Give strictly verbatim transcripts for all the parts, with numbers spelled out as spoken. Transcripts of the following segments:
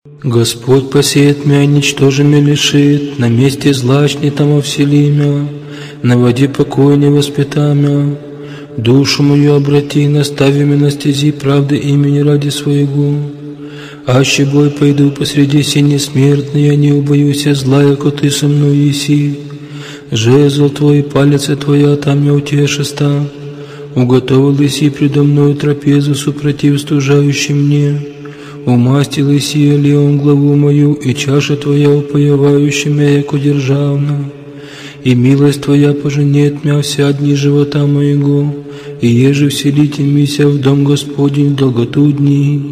Господь посеет мя, ничтожими лишит, на месте злачни там овсели мя, на воде покой не воспита мя. Душу мою обрати, настави меня на стези правды имени ради своего. Аще бой пойду посреди сени смертной, я не убоюсь зла, яко ты со мной еси. Жезл твой, палец твоя, там я утешиста. Уготовил еси предо мною трапезу, супротив стужающим мне. Умастил еси олеем главу мою, и чаша твоя упоевающая мя, яко державна. И милость твоя поженет мя вся дни живота моего, и еже вселите мися в дом Господень в долготу дней.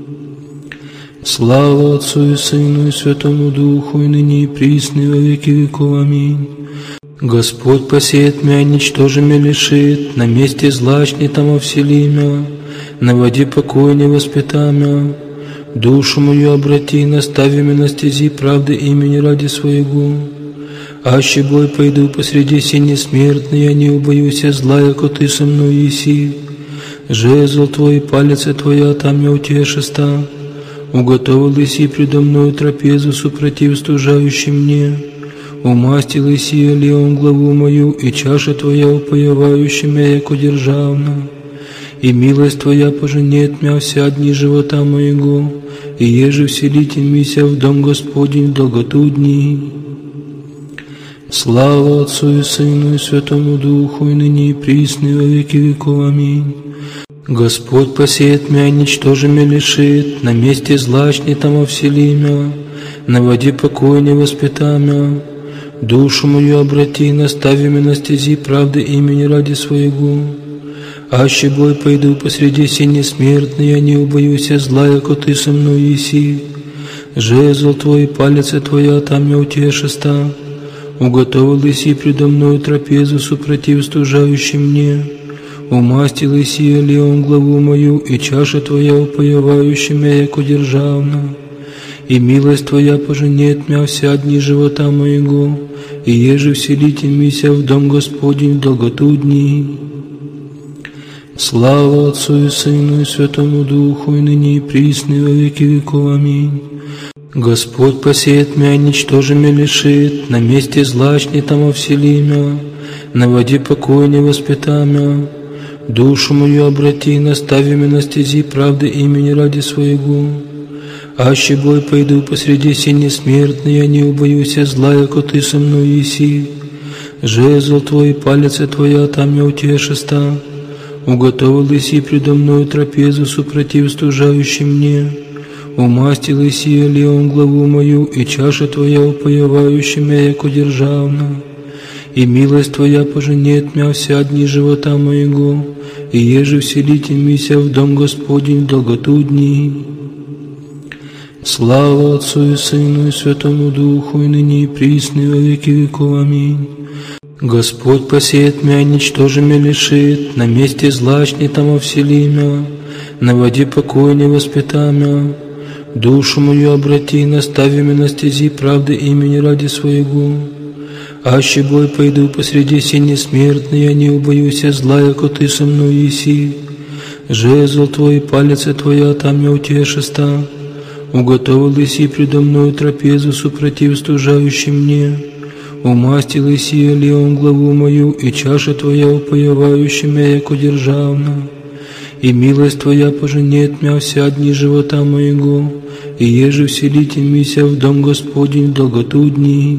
Слава Отцу и Сыну и Святому Духу, и ныне и присно и во веки веков. Аминь. Господь посеет мя, ничтожими лишит, на месте злачни там овсели мя, на воде покой не воспита мя. Душу мою обрати, настави меня на стези правды имени ради своего. Аще бой пойду посреди сени смертной, я не убоюсь зла, яко ты со мной еси. Жезл твой, палец твоя, там я утешиста. Уготовил еси предо мною трапезу, супротив стужающим мне. Умастил еси олеем главу мою, и чаша твоя упоевающая мя, яко державна. И милость твоя поженет мя вся дни живота моего, и еже вселите мися в дом Господень в долготу дней. Слава Отцу и Сыну и Святому Духу, и ныне и присно и во веки веков. Аминь. Господь посеет мя, ничтожими лишит, на месте злачни там овсели мя, на воде покой не воспита мя. Душу мою обрати, настави меня на стези правды имени ради своего. Аще бой пойду посреди сени смертной, я не убоюсь зла, яко ты со мной еси. Жезл твой, палец твоя, там я утешиста. Уготовил еси предо мною трапезу, супротив стужающим мне. Умастил еси олеем главу мою, и чаша твоя упоевающая мя, яко державна. И милость твоя поженет мя вся дни живота моего, и еже вселите мися в дом Господень в долготу дней. Слава Отцу и Сыну и Святому Духу, и ныне и присно и во веки веков. Аминь. Господь посеет мя, ничтожими лишит, на месте злачни там овсели мя, на воде покой не воспита мя. Душу мою обрати, настави меня на стези правды имени ради своего. Аще бой пойду посреди сени смертной, я не убоюсь зла, яко ты со мной еси. Жезл твой, палец твоя, там я утешиста. Уготовил еси предо мною трапезу, супротив стужающим мне. Умастил еси олеем главу мою, и чаша твоя упоевающая мя, яко державна. И милость твоя поженет мя вся дни живота моего, и еже вселите мися в дом Господень в долготу дней. Слава Отцу и Сыну и Святому Духу, и ныне и присно и во веки веков. Аминь. Господь посеет мя, ничтожими лишит, на месте злачни там овсели мя, на воде покой не воспита мя. Душу мою обрати, настави меня на стези правды имени ради своего. Аще бой пойду посреди сени смертной, я не убоюсь зла, яко ты со мной еси. Жезл твой, палец твоя, там я утешиста. Уготовил еси предо мною трапезу, супротив стужающим мне. Умастил еси олеем главу мою, и чаша твоя упоевающая мя, яко державна. И милость твоя поженет мя вся дни живота моего, и еже вселите мися в дом Господень в долготу дней.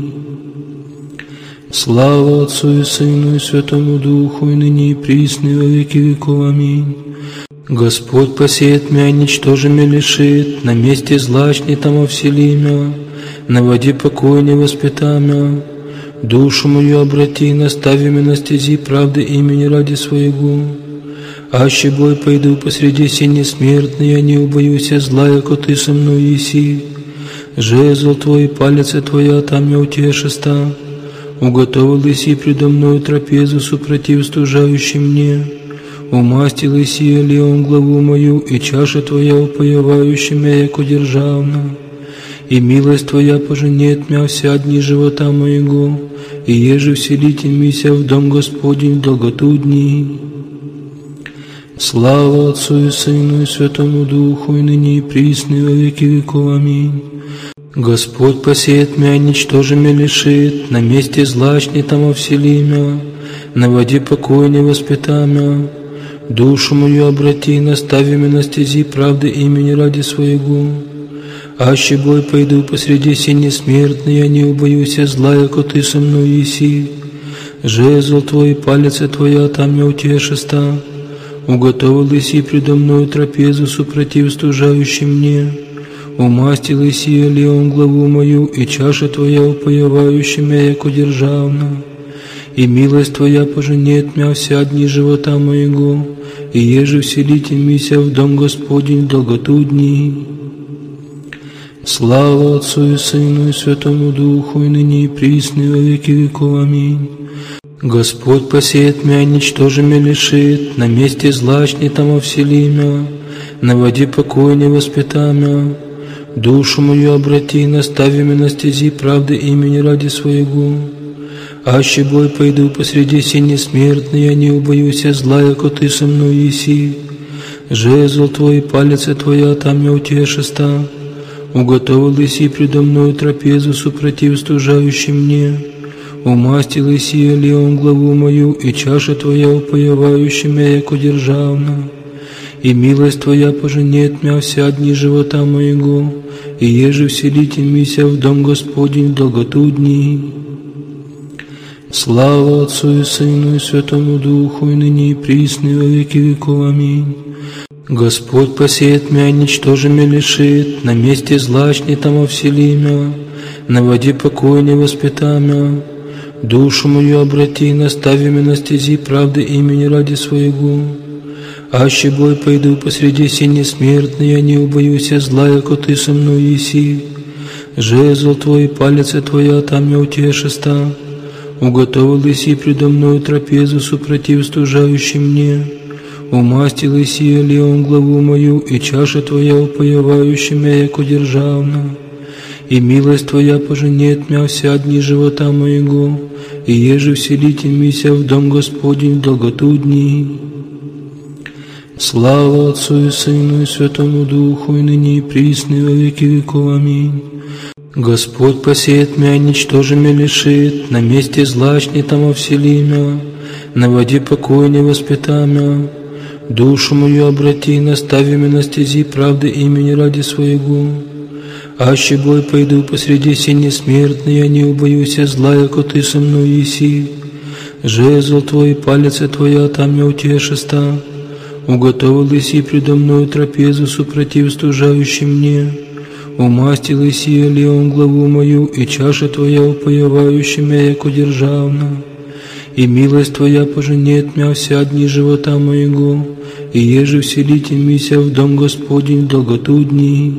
Слава Отцу и Сыну и Святому Духу, и ныне и присно и во веки веков. Аминь. Господь посеет мя, ничтожими лишит, на месте злачни там овсели мя, на воде покой не воспита мя. Душу мою обрати, настави меня на стези правды имени ради своего. Аще бой пойду посреди сени смертной, я не убоюсь зла, яко ты со мной еси. Жезл твой, палец твоя, там я утешиста. Уготовил еси предо мною трапезу, супротив стужающим мне. Умастил еси олеем главу мою, и чаша твоя упоевающая мя, яко державна. И милость твоя поженет мя вся дни живота моего, и еже вселите мися в дом Господень в долготу дней. Слава Отцу и Сыну и Святому Духу, и ныне и присно и во веки веков. Аминь. Господь посеет мя, ничтожи мя лишит, на месте злачни там овсели мя, на воде покой не воспита мя. Душу мою обрати, настави мя на стези правды имени ради своего. Аще бой пойду посреди сени смертной, я не убоюсь зла, яко ты со мной еси. Жезл твой, палец твоя, там я утешиста. Уготовил еси предо мною трапезу, супротив стужающим мне. Умастил еси олеем главу мою, и чаша твоя упоевающая мя, яко державна. И милость твоя поженет мя вся дни живота моего, и еже вселите мися в дом Господень долготу дней. Слава Отцу и Сыну и Святому Духу, и ныне и присно и во веки веков. Аминь. Господь посеет мя, ничтожи мя лишит, на месте злачни там овсели мя, на воде покой не воспита мя. Душу мою обрати, настави мя на стези правды имени ради своего. Аще бой пойду посреди сени смертной, я не убоюсь зла, яко ты со мной еси. Жезл твой, палец твоя, там я утешиста. Уготовил еси предо мною трапезу, супротив стужающим мне. Умастил еси олеем главу мою, и чаша твоя упоевающая мя, яко державна. И милость твоя поженет мя вся дни живота моего, и еже вселите мися в дом Господень долготу дней. Слава Отцу и Сыну и Святому Духу, и ныне и присно и во веки веков. Аминь. Господь посеет мя, ничтожи мя лишит, на месте злачни там овсели мя, на воде покой не воспита мя. Душу мою обрати, настави мя на стези правды имени ради своего. Аще бой пойду посреди сени смертной, я не убоюсь зла, яко ты со мной еси. Жезл твой, палец твоя, там я утешиста. Уготовил еси предо мною трапезу, супротив стужающим мне. Умастил еси олеем главу мою, и чаша твоя упоевающая мя, яко державна. И милость твоя поженет мя вся дни живота моего, и еже вселите мися в дом Господень долготу дней. Слава Отцу и Сыну и Святому Духу, и ныне и присно и во веки веков. Аминь. Господь посеет мя, ничтожи мя лишит, на месте злачни там овсели мя, на воде покой не воспита мя. Душу мою обрати, настави мя на стези правды имени ради своего. Аще бой пойду посреди сени смертной, я не убоюсь зла, яко ты со мной еси. Жезл твой, палец твоя, там я утешиста. Уготовил еси предо мною трапезу, супротив стужающим мне. Умастил еси олеем главу мою, и чаша твоя упоевающая мя, яко державна. И милость твоя поженет мя вся дни живота моего, и еже вселите мися в дом Господень долготу дней.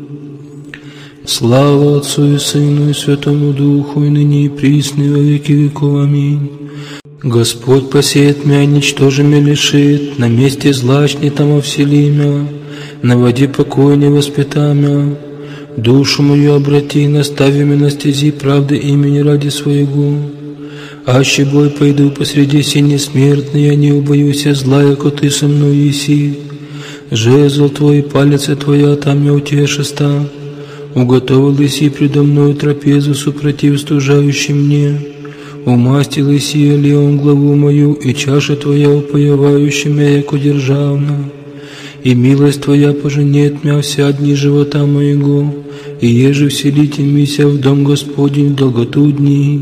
Слава Отцу и Сыну и Святому Духу, и ныне и присно и во веки веков. Аминь. Господь посеет мя, ничтожи мя лишит, на месте злачни там овсели мя, на воде покой не воспита мя. Душу мою обрати, настави мя на стези правды имени ради своего. Аще бой пойду посреди сени смертной, я не убоюсь зла, яко ты со мной еси. Жезл твой, палец твоя, там я утешиста. Уготовил еси предо мною трапезу, супротив стужающим мне. Умастил еси олеем главу мою, и чаша твоя упоевающая мя, яко державна. И милость твоя поженет мя вся дни живота моего, и еже вселите мися в дом Господень долготу дней.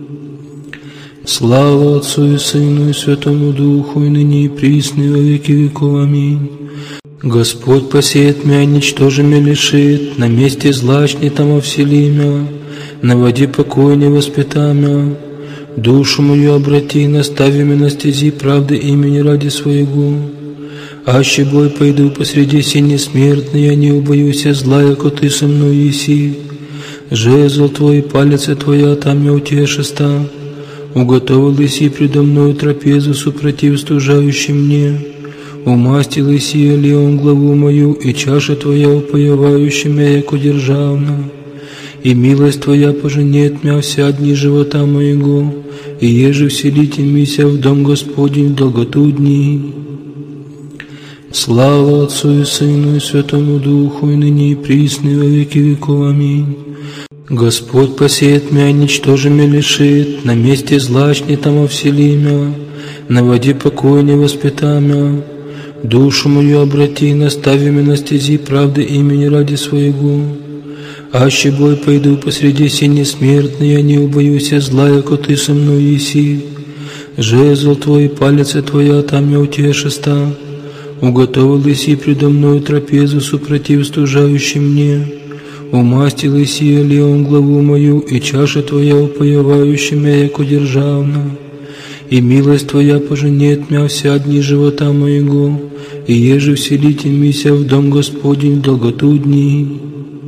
Слава Отцу и Сыну и Святому Духу, и ныне и присно и во веки веков. Аминь. Господь посеет мя, ничтожи мя лишит, на месте злачни там овсели мя, на воде покой не воспита мя. Душу мою обрати, настави мя на стези правды имени ради своего. Аще бой пойду посреди сени смертной, я не убоюсь зла, яко ты со мной еси. Жезл твой, палец твоя, там я утешиста. Уготовил еси предо мною трапезу, супротив стужающим мне. Умастил еси олеем главу мою, и чаша твоя упоевающая мя, яко державна. И милость твоя поженет мя вся дни живота моего, и еже вселите мися в дом Господень долготу дней. Слава Отцу и Сыну и Святому Духу, и ныне и присно и во веки веков. Аминь. Господь посеет мя, ничтожи мя лишит, на месте злачни там овсели мя, на воде покоя не воспита мя. Душу мою обрати, настави мя на стези правды имени ради своего. Аще бой пойду посреди сени смертной, я не убоюсь зла, яко ты со мной еси. Жезл твой, палец твоя, там я утешиста. Уготовил еси предо мною трапезу, супротив стужающим мне. Умастил еси олеем главу мою, и чаша твоя упоевающая мя, яко державна. И милость твоя поженет мя вся дни живота моего, и еже вселите мися в дом Господень в долготу дней.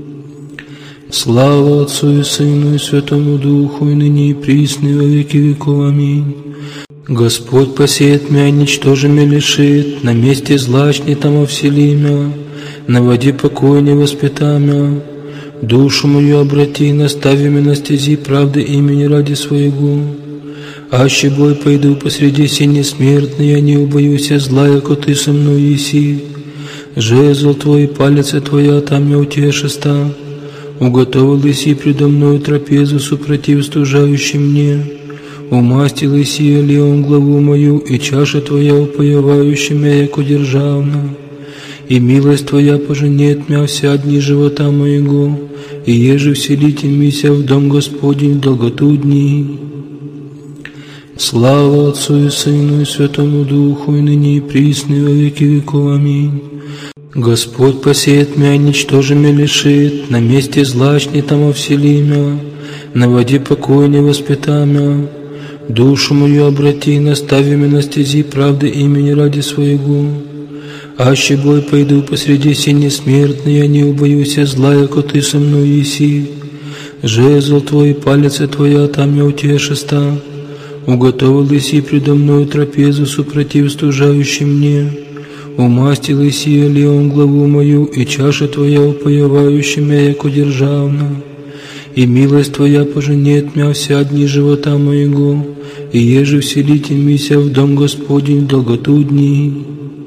Слава Отцу и Сыну и Святому Духу, и ныне и присно и во веки веков. Аминь. Господь посеет мя, ничтожи мя лишит, на месте злачни там овсели мя, на воде покоя не воспита мя. Душу мою обрати, настави мя на стези правды имени ради своего. Аще бой пойду посреди сени смертной, я не убоюсь зла, яко ты со мной еси. Жезл твой, палец твоя, там я утешиста. Уготовил еси предо мною трапезу, супротив стужающим мне. Умастил еси олеем главу мою, и чаша твоя упоевающая мя, яко державна. И милость твоя поженет мя вся дни живота моего, и еже вселите мися в дом Господень в долготу дней. Слава Отцу и Сыну и Святому Духу, и ныне и присно и во веки веков. Аминь. Господь посеет мя, ничтожи мя лишит, на месте злачни там овсели мя, на воде покоя не воспита мя. Душу мою обрати, настави мя на стези правды имени ради своего. Аще бой пойду посреди сени смертной, я не убоюсь зла, яко ты со мной еси. Жезл твой, палец твоя, там я утешиста. Уготовил еси предо мною трапезу, супротив стужающим мне. Умастил еси олеем главу мою, и чаша твоя упоевающая мя, яко державна. И милость твоя поженет мя вся дни живота моего, и еже вселите мися в дом Господень в долготу дней.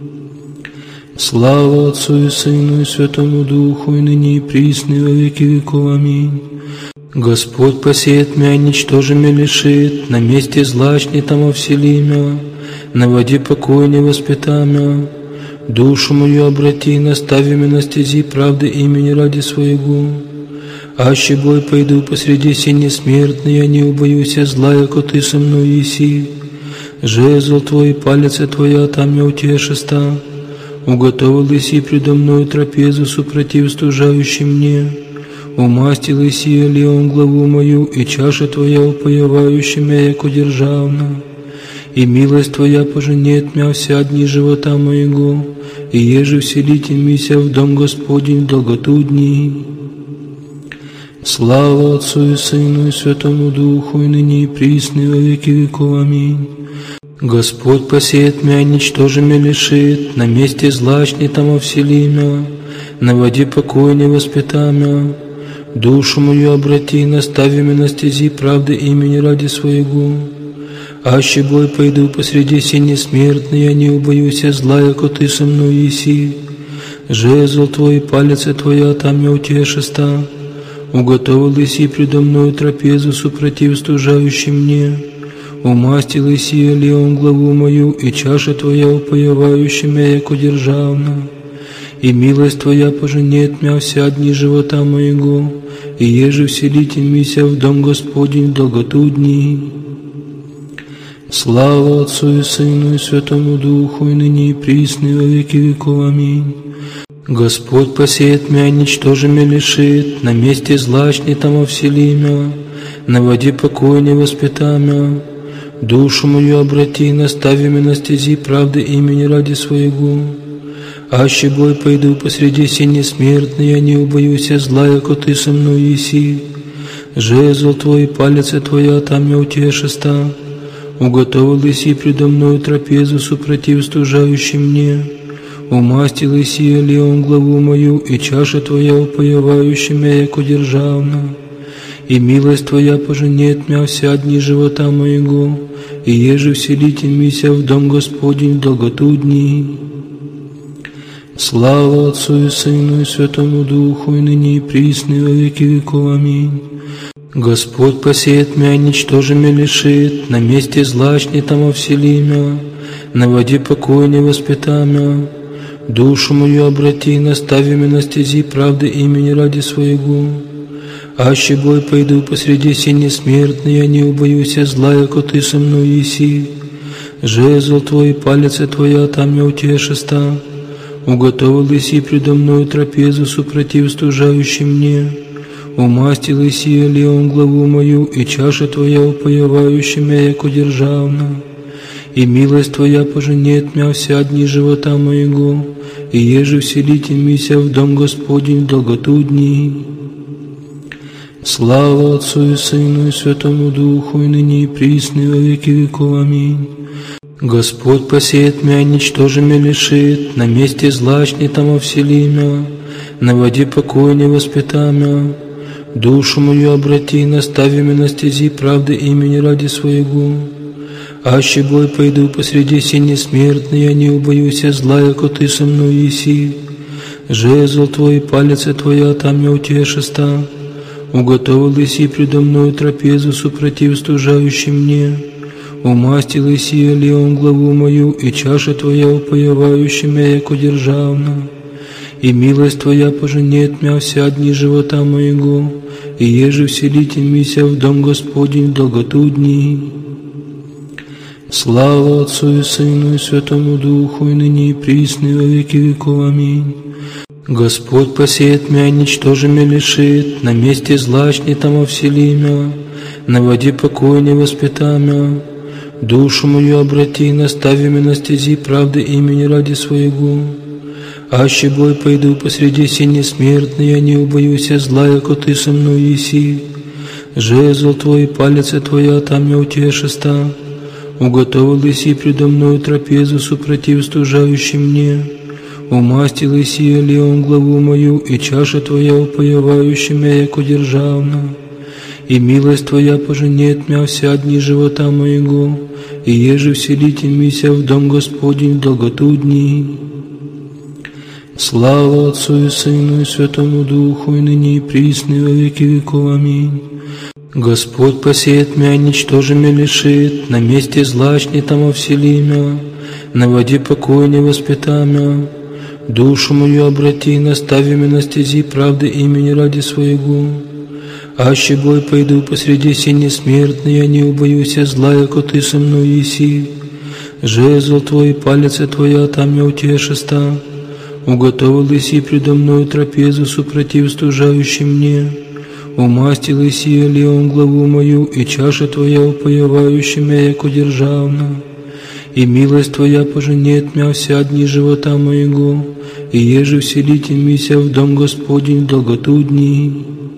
Слава Отцу и Сыну и Святому Духу, и ныне и присно и во веки веков. Аминь. Господь посеет мя, ничтожи мя лишит, на месте злачни там овсели мя, на воде покоя не воспита мя. Душу мою обрати, настави мя на стези правды имени ради своего. Аще бой пойду посреди сени смертной, я не убоюсь зла, яко ты со мной еси. Жезл твой, палец твоя, там я утешиста. Уготовил еси предо мною трапезу, супротив стужающим мне. Умастил еси олеем главу мою, и чаша твоя упоевающая мя, яко державна. И милость твоя поженет мя вся дни живота моего, и еже вселите мися в дом Господень в долготу дней. Слава Отцу и Сыну и Святому Духу, и ныне и присно и во веки веков. Аминь. Господь посеет мя, ничтожи мя лишит, на месте злачни там овсели мя, на воде покоя не воспита мя. Душу мою обрати, настави мя на стези правды имени ради своего. Аще бой пойду посреди сени смертной, я не убоюсь зла, яко ты со мной еси. Жезл твой, палец твоя, там я утешиста. Уготовил еси предо мною трапезу, супротив стужающим мне. Умастил еси олеем главу мою, и чаша твоя упоевающая мя, яко державна. И милость твоя поженет мя вся дни живота моего, и еже вселите мися в дом Господень в долготу дней. Слава Отцу и Сыну и Святому Духу, и ныне и присно и во веки веков. Аминь. Господь посеет мя, ничтожи мя лишит, на месте злачни там овсели мя, на воде покоя не воспита мя. Душу мою обрати, настави мя на стези правды имени ради своего. Аще бой пойду посреди сени смертной, я не убоюсь зла, яко ты со мной еси. Жезл твой, палец твоя, там я утешиста. Уготовил еси предо мною трапезу, супротив стужающим мне. Умастил еси олеем главу мою, и чаша твоя упоевающая мя, яко державна. И милость твоя поженет мя вся дни живота моего, и еже вселите мися в дом Господень в долготу дней. Слава Отцу и Сыну и Святому Духу, и ныне и присно, и во веки веков. Аминь. Господь посеет мя, ничтожи мя лишит, на месте злачни там овсели мя, на воде покой не воспита мя. Душу мою обрати, настави мя на стези правды имени ради своего. Аще бой пойду посреди сени смертной, я не убоюсь зла, яко ты со мной еси. Жезл твой, палец твоя, там я утешиста. Уготовил еси предо мною трапезу, супротив стужающим мне. Умастил еси олеум главу мою, и чаша твоя упоевающая мя, яко державна. И милость твоя поженет мя вся дни живота моего, и еже вселите мися в дом Господень в долготу дней. Слава Отцу и Сыну и Святому Духу, и ныне и присно, и во веки веков. Аминь. Господь посеет мя, ничтожи мя лишит, на месте злачни там овсели мя, на воде покой не воспита мя. Душу мою обрати, настави мя на стези правды имени ради своего. Аще бой пойду посреди сени смертной, я не убоюсь зла, яко ты со мной еси. Жезл твой, палец твоя, там я утешиста. Уготовил еси предо мною трапезу, супротив стужающим мне. Умастил еси олеум главу мою, и чаша твоя упоевающая мя, яко державна. И милость твоя поженет мя вся дни живота моего, и еже вселите мися в дом Господень в долготу дней. Слава Отцу и Сыну и Святому Духу, и ныне и присно, и во веки веков. Аминь. Господь посеет мя, ничтожи мя лишит, на месте злачни там овсели мя, на воде покой не воспита мя. Душу мою обрати, настави мя на стези правды имени ради своего. Аще бой пойду посреди сени смертной, я не убоюсь зла, яко ты со мной еси. Жезл твой, палец твоя, там я утешиста. Уготовил еси предо мною трапезу, супротив стужающим мне. Умастил еси олеум главу мою, и чаша твоя упоевающая мя, яко державна. И милость твоя поженет мя вся дни живота моего, и еже вселите мися в дом Господень в долготу дней. Слава Отцу и Сыну и Святому Духу, и ныне и присно, и во веки веков. Аминь. Господь посеет мя, ничтожи мя лишит, на месте злачни там овсели мя, на воде покой не воспита мя. Душу мою обрати, настави мя на стези правды имени ради своего. Аще бой пойду посреди сени смертной, я не убоюсь зла, яко ты со мной еси. Жезл твой, палец твоя, там я утешиста. Уготовил еси предо мною трапезу, супротив стужающим мне. Умастил еси олеум главу мою, и чаша твоя упоевающая мя, яко державна. И милость твоя поженет мя вся дни живота моего, и еже вселите мися в дом Господень в долготу дней.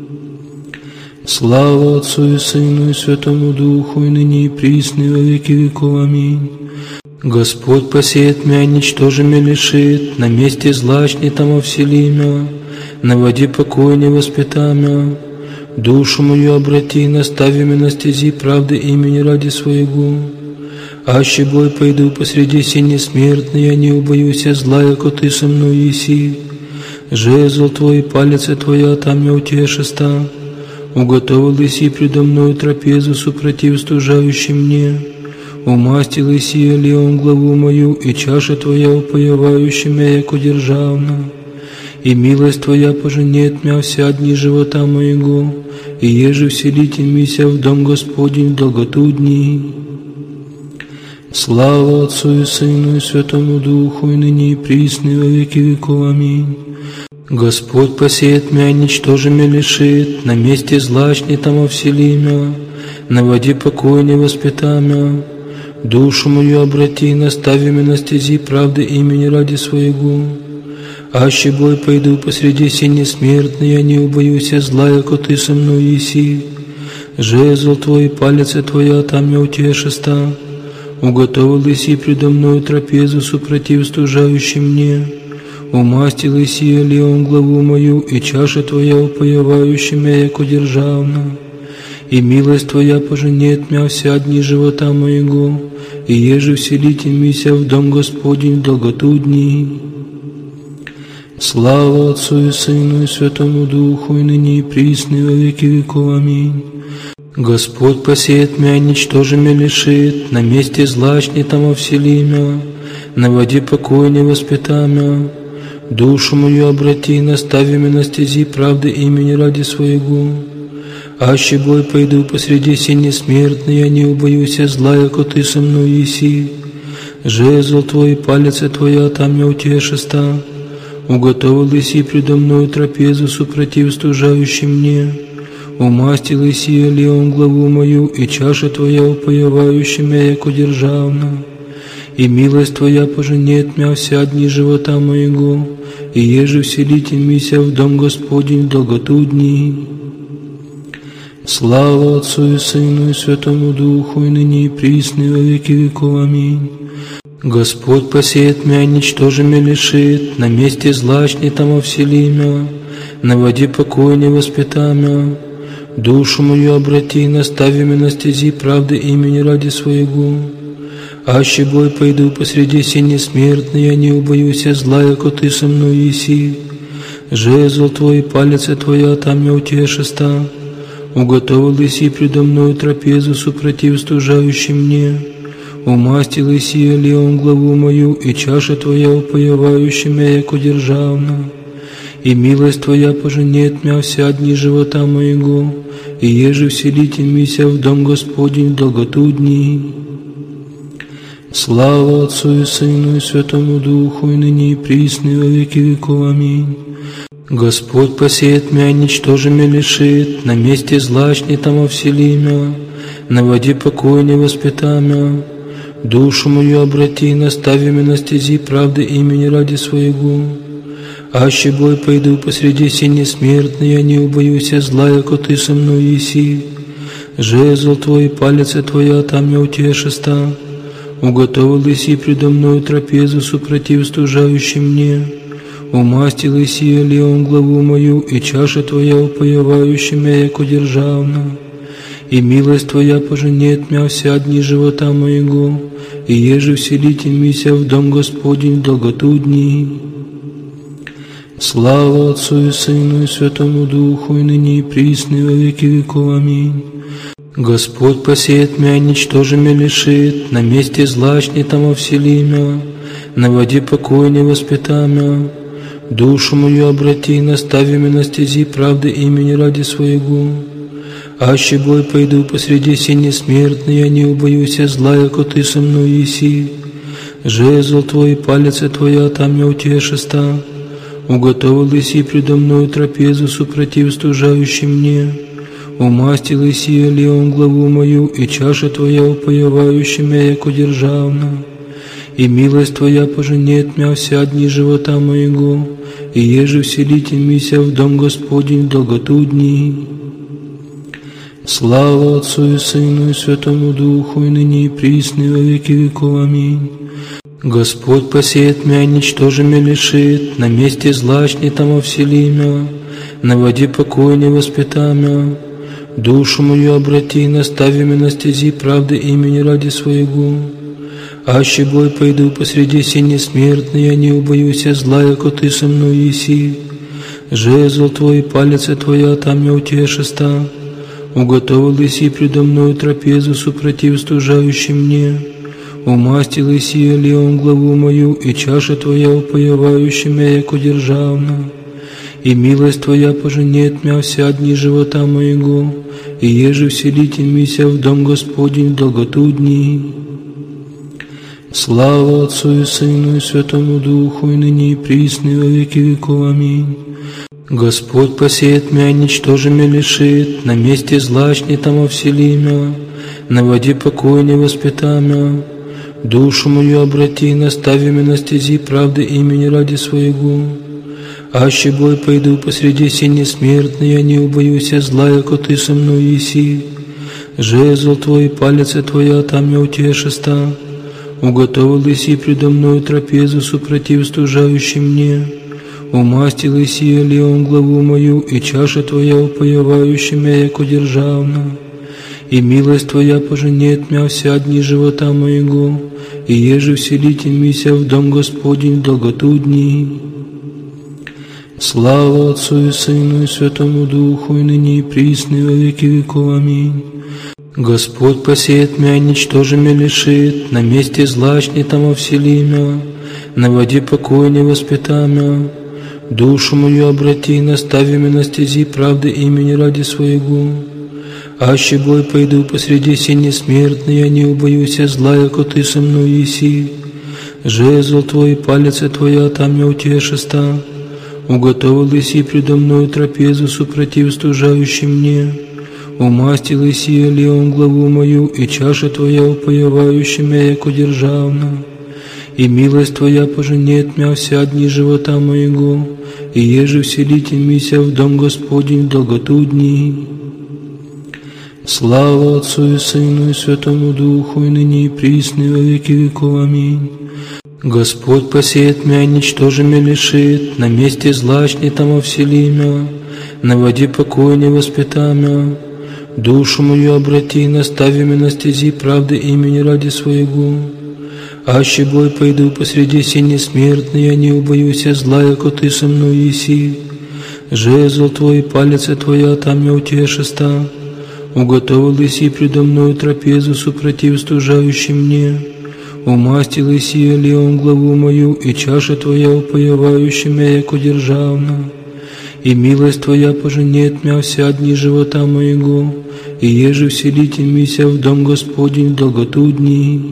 Слава Отцу и Сыну и Святому Духу, и ныне и присно, и во веки веков. Аминь. Господь посеет мя, ничтожи мя лишит, на месте злачни там овсели мя, на воде покой не воспита мя. Душу мою обрати, настави мя на стези правды имени ради своего. Аще бой пойду посреди сени смертной, я не убоюсь зла, яко ты со мной еси. Жезл твой, палец твоя, там я утешиста. Уготовил еси предо мною трапезу, супротив стужающим мне. Умастил еси олеум главу мою, и чаша твоя упоевающая мя, яко державна. И милость твоя поженет мя вся дни живота моего, и еже вселите мися в дом Господень в долготу дней. Слава Отцу и Сыну и Святому Духу, и ныне и присно, и во веки веков. Аминь. Господь посеет мя, ничтожи мя лишит, на месте злачни там овсели мя, на воде покой не воспита мя. Душу мою обрати, настави мя на стези правды имени ради своего. Аще бой пойду посреди сени смертной, я не убоюсь зла, яко ты со мной еси. Жезл твой, палец твоя, там я утешиста. Уготовил еси предо мною трапезу, супротив стужающим мне. Умастил еси олеум главу мою, и чаша твоя упоевающая мя, яко державна. И милость твоя поженет мя вся дни живота моего, и еже вселите мися в дом Господень в долготу дней. Слава Отцу и Сыну и Святому Духу, и ныне и присно и во веки веков. Аминь. Господь посеет мя, ничтожи мя лишит, на месте злачни там овсели мя, на воде покой не воспита мя. Душу мою обрати, настави мя на стези правды имени ради своего. Аще бой пойду посреди сени смертной, я не убоюсь зла, яко ты со мной еси. Жезл твой, палец твоя, там я утешиста. Уготовил еси предо мною трапезу, супротив стужающим мне. Умастил еси олеум главу мою, и чаша твоя упоевающая мя, яко державна. И милость твоя поженет мя вся дни живота моего, и еже вселите мися в дом Господень в долготу дней. Слава Отцу и Сыну и Святому Духу, и ныне и присно и во веки веков. Аминь. Господь посеет мя, ничтожи мя лишит, на месте злачни там овсели мя, на воде покой не воспита мя. Душу мою обрати, настави мя на стези правды имени ради своего. Аще бой пойду посреди сени смертной, я не убоюсь зла, яко ты со мной еси. Жезл твой, палец твоя, там я утешиста. Уготовил еси предо мною трапезу, супротив стужающим мне. Умастил еси олеум главу мою, и чаша твоя упоевающая мя, яко державна. И милость твоя поженет мя вся дни живота моего, и еже вселите мися в дом Господень в долготу дней. Слава Отцу и Сыну и Святому Духу, и ныне и присно и во веки веков. Аминь. Господь посеет мя, ничтожи мя лишит, на месте злачни там овсели мя, на воде покой не воспита мя. Душу мою обрати, настави мя на стези правды имени ради своего. Аще бой пойду посреди сени смертной, я не убоюсь зла, яко ты со мной еси. Жезл твой, палец твоя, там я утешиста. Уготовил еси предо мною трапезу, супротив стужающим мне. Умастил еси олеум главу мою, и чаша твоя упоевающая мя, яко державна. И милость твоя поженет мя вся дни живота моего, и еже вселите мися в дом Господень в долготу дней. Слава Отцу и Сыну и Святому Духу, и ныне и присно и во веки веков. Аминь. Господь посеет мя, ничтожи мя лишит, на месте злачни там овсели мя, на воде покой не воспита мя. Душу мою обрати, настави мя на стези правды имени ради своего. Аще бой пойду посреди сени смертной, я не убоюсь зла, яко ты со мной еси. Жезл твой, палец твоя, там я утешиста. Уготовил еси предо мною трапезу, супротив стужающим мне. Умастил еси олеум главу мою, и чаша твоя упоевающая мя, яко державна. И милость твоя поженет мя вся дни живота моего, и еже вселите мися в дом Господень в долготу дней. Слава Отцу и Сыну и Святому Духу, и ныне и присно и во веки веков. Аминь. Господь посеет мя, ничтожи мя лишит, на месте злачни там овсели мя, на воде покой не воспита мя. Душу мою обрати, настави мя на стези правды имени ради своего. Аще бой пойду посреди сени смертной, я не убоюсь зла, яко ты со мной еси. Жезл твой, палец твоя, там я утешиста. Уготовил еси предо мною трапезу, супротив стужающим мне. Умастил еси олеум главу мою, и чаша твоя упоевающая мя, яко державна. И милость твоя поженет мя вся дни живота моего, и еже вселите мися в дом Господень в долготу дней. Слава Отцу и Сыну и Святому Духу, и ныне и присно и во веки веков. Аминь. Господь посеет мя, ничтожи мя лишит, на месте злачни там овсели мя, на воде покой не воспита мя. Душу мою обрати, настави мя на стези правды имени ради своего. Аще бой пойду посреди сени смертной, я не убоюсь зла, яко ты со мной еси. Жезл твой, палец твоя, там я утешиста. Уготовил еси предо мною трапезу, супротив стужающим мне. Умастил еси олеум главу мою, и чаша твоя упоевающая мя, яко державна. И милость твоя поженет мя вся дни живота моего, и еже вселите мися в дом Господень в долготу дней. Слава Отцу и Сыну и Святому Духу, и ныне и присно и во веки веков. Аминь. Господь посеет мя, ничтожи мя лишит, на месте злачни там овсели мя, на воде покоя не воспита мя. Душу мою обрати, настави мя на стези правды имени ради своего. Аще бой пойду посреди сени смертной, я не убоюсь зла, яко ты со мной еси. Жезл твой, палец твоя, там я утешиста. Уготовил еси предо мною трапезу, супротив стужающим мне. Умастил еси олеем главу мою, и чаша твоя упоевающая мя, яко державна. И милость твоя поженет мя вся дни живота моего, и еже вселите мися в дом Господень в долготу дней. Слава Отцу и Сыну и Святому Духу, и ныне и присно и во веки веков. Аминь. Господь посеет мя, ничтожи мя лишит, на месте злачни там овсели мя, на воде покоя не воспита мя. Душу мою обрати, настави мя на стези правды имени ради своего. Аще бой пойду посреди сени смертной, я не убоюсь зла, яко ты со мной еси. Жезл твой, палец твоя, там я утешиста. Уготовил еси предо мною трапезу, супротив стужающим мне. Умастил еси олеем главу мою, и чаша твоя упоевающая мя, яко державна. И милость твоя поженет мя вся дни живота моего, и еже вселите мися в дом Господень в долготу дней.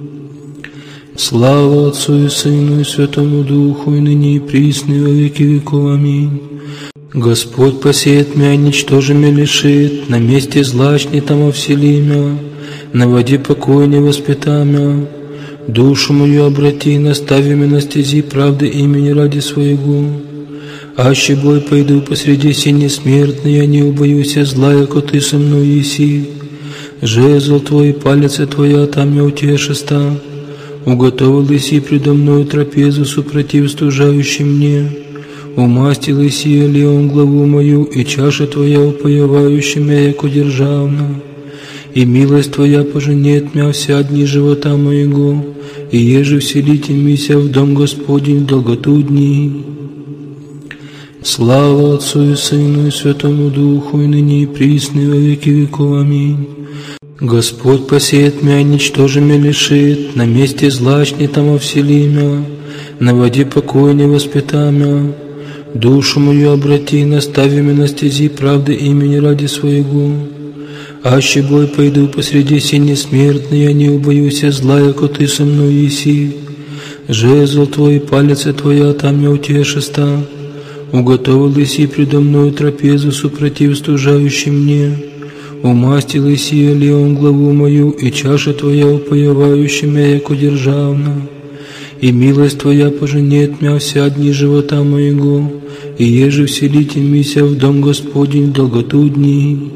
Слава Отцу и Сыну и Святому Духу, и ныне и присно и во веки веков. Аминь. Господь посеет мя, ничтожи мя лишит, на месте злачни там овсели мя, на воде покоя не воспита мя. Душу мою обрати, настави мя на стези правды имени ради своего. Аще бой пойду посреди сени смертной, я не убоюсь зла, яко ты со мной еси. Жезл твой, палец твоя, там я утешиста. Уготовил еси предо мною трапезу, супротив стужающим мне. Умастил еси олеем главу мою, и чаша твоя упоевающая мя, яко державна. И милость твоя поженет мя вся дни живота моего, и еже вселите мися в дом Господень в долготу дней. Слава Отцу и Сыну и Святому Духу, и ныне и присно и во веки веков. Аминь. Господь посеет мя, ничтожи мя лишит, на месте злачни там овсели мя, на воде покоя не воспита мя. Душу мою обрати, настави мя на стези правды имени ради своего. Аще бой пойду посреди сени смертной, я не убоюсь зла, яко ты со мной еси. Жезл твой, палец твоя, там я утешиста. Уготовил еси предо мною трапезу, супротив стужающим мне. Умастил еси олеем главу мою, и чаша твоя упоевающая мя, яко державна. И милость твоя поженет мя вся дни живота моего, и еже вселите мися в дом Господень в долготу дней.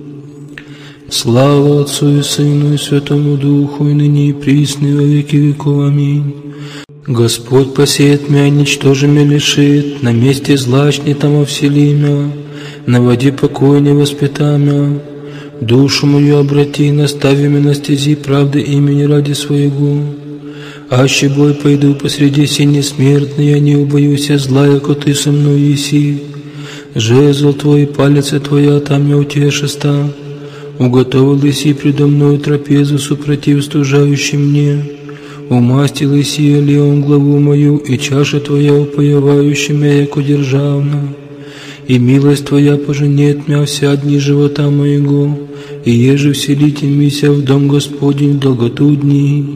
Слава Отцу и Сыну и Святому Духу, и ныне и присно и во веки веков. Аминь. Господь посеет мя, ничтожи мя лишит, на месте злачни там овсели мя, на воде покоя не воспита мя. Душу мою обрати, настави мя на стези правды имени ради своего. Аще бой пойду посреди сени смертной, я не убоюсь зла, яко ты со мной еси. Жезл твой, палец твоя, там я утешиста. Уготовил еси предо мною трапезу, супротив стужающим мне. Умастил еси олеем главу мою, и чаша твоя упоевающая мя, яко державна. И милость твоя поженет мя вся дни живота моего, и еже вселите мися в дом Господень в долготу дней.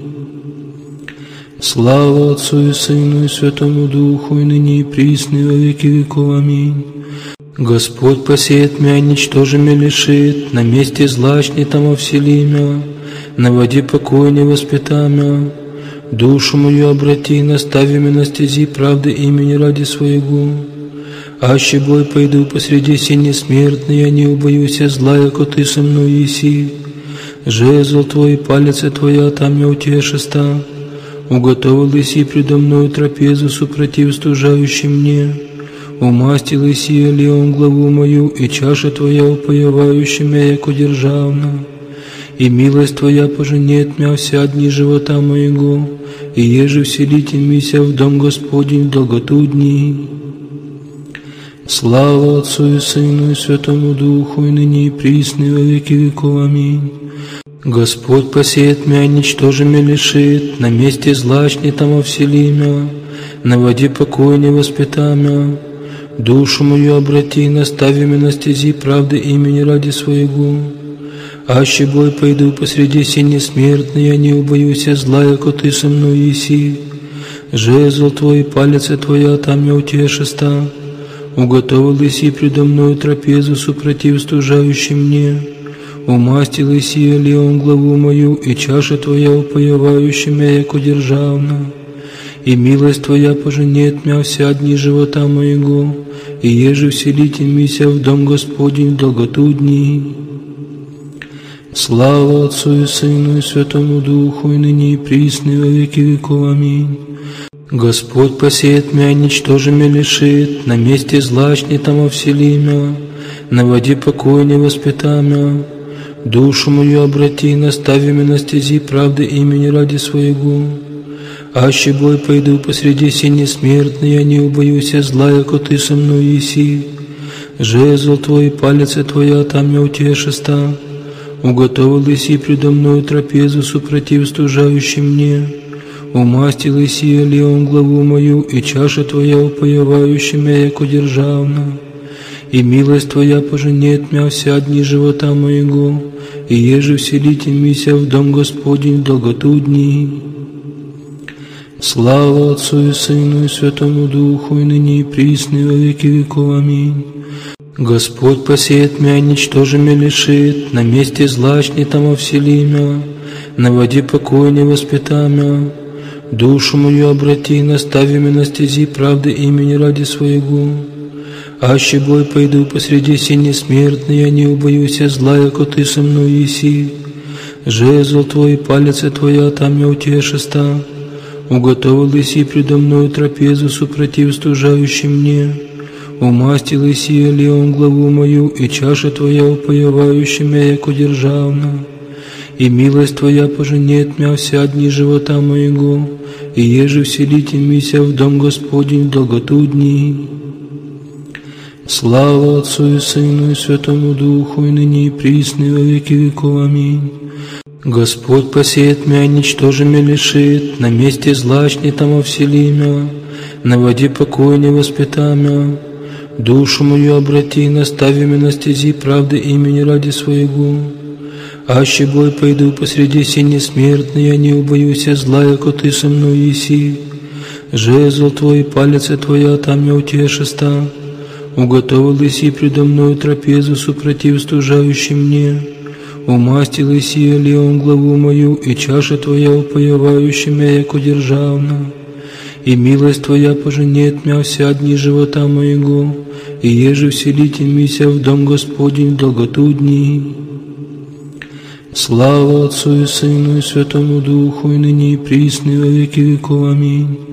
Слава Отцу и Сыну и Святому Духу, и ныне и присно и во веки веков. Аминь. Господь посеет мя, ничтожи мя лишит, на месте злачни там овсели мя, на воде покоя не воспита мя. Душу мою обрати, настави мя на стези правды имени ради своего. Аще бой пойду посреди сени смертной, я не убоюсь зла, яко ты со мной еси. Жезл твой, палец твоя, там я утешиста. Уготовил еси предо мною трапезу, супротив стужающим мне. Умастил еси олеем главу мою, и чаша твоя упоевающая мя, яко державна. И милость твоя поженет мя вся дни живота моего, и еже вселите мися в дом Господень в долготу дней. Слава Отцу и Сыну и Святому Духу, и ныне и присно и во веки веков. Аминь. Господь посеет мя, ничтожи мя лишит, на месте злачни там овсели мя, на воде покой не воспита мя. Душу мою обрати, настави мя на стези правды имени ради своего. Аще бой пойду посреди сени смертной, я не убоюсь зла, яко ты со мной еси. Жезл твой, палец твоя, там я утешиста. Уготовил еси предо мною трапезу, супротив стужающим мне. Умастил еси олеум главу мою, и чаша твоя упоевающая мя, яко державна. И милость твоя поженет мя вся дни живота моего, и еже вселите мися в дом Господень в долготу дней. Слава Отцу и Сыну и Святому Духу, и ныне и присно и во веки веков. Аминь. Господь посеет мя, ничтожи мя лишит, на месте злачни там овсели мя, на воде покой не воспита мя. Душу мою обрати, настави мя на стези правды имени ради своего. Аще бой пойду посреди сени смертной, я не убоюсь зла, яко ты со мной еси. Жезл твой, палец твоя, там я утешиста. Уготовил еси предо мною трапезу, супротив стужающим мне. Умастил еси олеум главу мою, и чаша твоя упоевающая мя, яко державна. И милость твоя поженет мя вся дни живота моего, и еже вселите мися в дом Господень в долготу дней. Слава Отцу и Сыну и Святому Духу, и ныне и присно и во веки веков. Аминь. Господь посеет мя, ничтожи мя лишит, на месте злачни там овсели мя, на воде покой не воспита мя. Душу мою обрати, настави мя на стези правды имени ради своего. Аще бой пойду посреди сени смертной, я не убоюсь зла, яко ты со мной еси. Жезл твой, палец твоя, там я утешиста. Уготовил еси предо мною трапезу, супротив стужающим мне. Умастил еси олеум главу мою, и чаша твоя упоевающая мя, яко державна. И милость твоя поженет мя вся дни живота моего, и еже вселите мися в дом Господень в долготу дней. Слава Отцу и Сыну и Святому Духу, и ныне и присно и во веки веков. Аминь. Господь посеет мя, ничтожи мя лишит, на месте злачни там овсели мя, на воде покой не воспита мя. Душу мою обрати, настави мя на стези правды имени ради своего. Аще бой пойду посреди сени смертной, я не убоюсь зла, яко ты со мной еси. Жезл твой, палец твоя, там я утешиста. Уготовил еси предо мною трапезу, супротив стужающим мне. Умастил еси олеум главу мою, и чаша твоя упоевающая мя, яко державна. И милость твоя поженет мя вся дни живота моего, и еже вселите мися в дом Господень в долготу дней. Слава Отцу и Сыну и Святому Духу, и ныне и присно и во веки веков. Аминь.